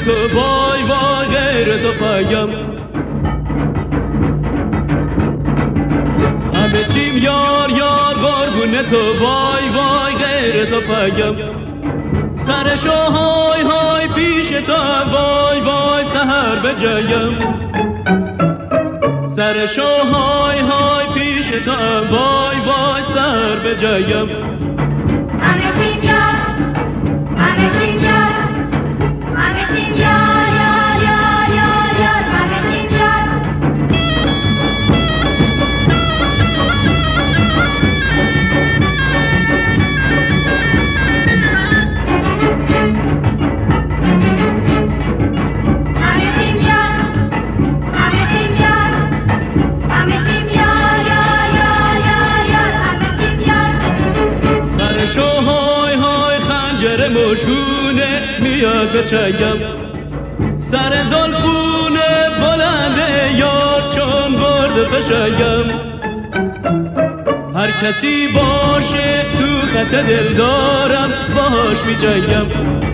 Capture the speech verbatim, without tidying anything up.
تو وای وای غیر تو پایم. همه چیم یار یار قربون تو وای وای غیر تو پایم. سرشو های های پیش تو وای وای سهر بجایم. سرشو های های پیش تو وای وای سهر بجایم. همه چیم یار همه چیم یار همه چیم یار یار یار یار یار همه چیم یار. مشونه میاد به چایم. سر زلفونه بلنده یار چون برده بشایم. هر کسی باشه تو خط دل دارم باهاش میجایم.